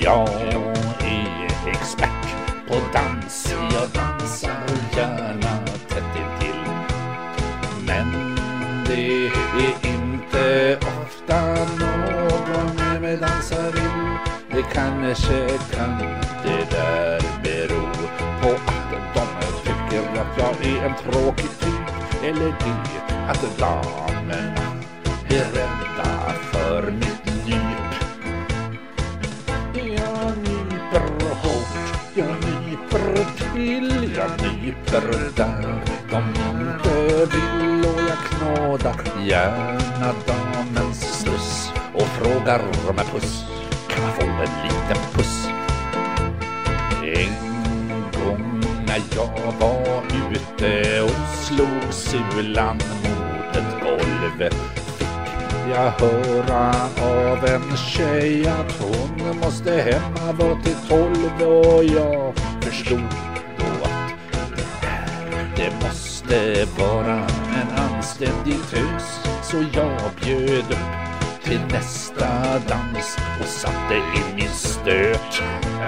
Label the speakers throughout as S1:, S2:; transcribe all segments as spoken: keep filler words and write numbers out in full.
S1: Jag är expert på dans. Jag dansar gärna tätt intill. Men det är inte ofta någon med mig dansar vill. Det kanske kan det där bero på att de tycker att jag är en tråkig typ. Eller det att damerna är rädda för mitt nyp. Jag nyper hårt, jag nyper till, jag nyper där de inte vill. Och jag knådar gärna damens sluss och frågar med puss, kan man få en liten puss? En gång när jag var ute och slog sulan mot ett golv, jag höra av en tjej att hon måste hemma vara till tolv. Och jag förstod då att det där, det måste vara en anständig tös. Så jag bjöd upp till nästa dans och satte in min stöt.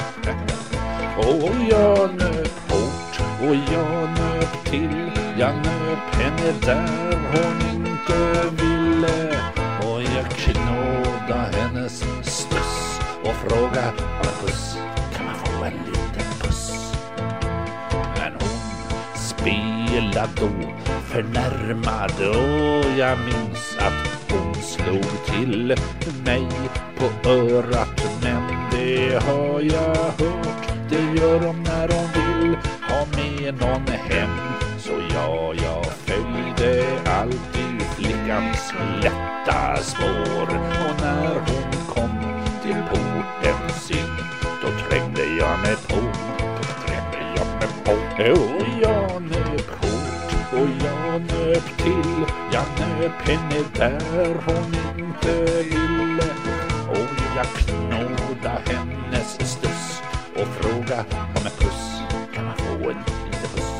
S1: Och jag nöp hårt och jag nöp till. Jag nöp henne där hon inte ville. Och jag knåda hennes stuss och fråga alla puss, kan man få en liten puss? Men hon spelade då förnärmad och jag minns att hon slog till mig på örat. Men det har jag hört, det gör de när de vill ha med någon hem. Så ja, jag följde alltid flickans lätta spår. Och när hon kom till porten sin, då trängde jag mig på, då trängde jag mig på. Och jag nöp hårt och jag nöp till. Jag nöp henne där hon inte ville. Och jag knåda hennes stuss och fråga om en puss, kan man få en liten puss?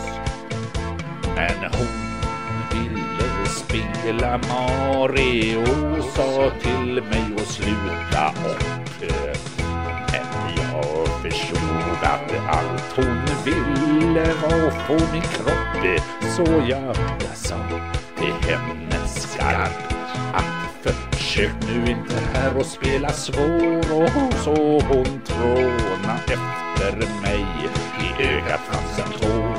S1: Men hon ville spela Mario och sa till mig att sluta upp. Men jag förstod att allt hon ville var att få min kropp. Så jag, jag sa till henne skarpt att försök nu inte här och spela svår. Och så hon tråna efter mig i ögat fanns en tår.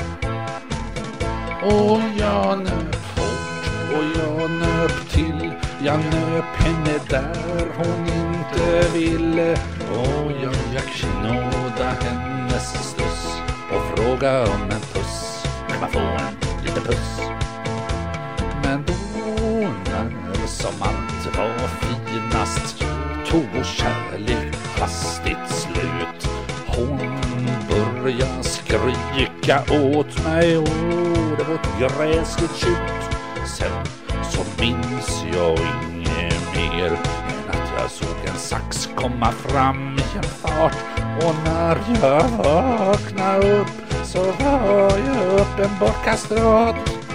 S1: Och jag nöp hårt och jag nöp till. Jag nöp henne där hon inte ville. Och jag, jag knåda hennes stuss och fråga om en puss, kan man få en liten puss? Men då när som allt var finast tog kärlek hastigt slut. Hon började skrika åt mig och det var ett gräsligt tjut. Sen så minns jag inget mer än att jag såg en sax komma fram i en fart. Och när jag vaknade upp så var jag uppenbart kastrat.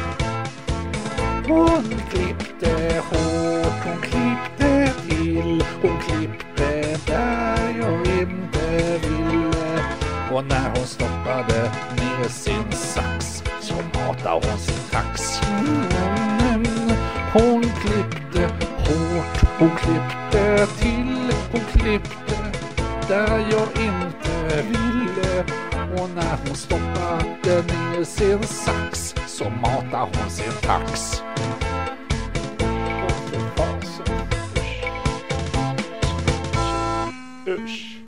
S1: Hon klippte hårt, hon klippte till, hon klippte där jag inte ville. Och när hon stoppade ner sin sax så matade hon sin tax. Mm, hon klippte hårt, hon klippte till, hon klippte där jag inte ville. Och när hon stoppade ner sin sax så matade hon sin tax.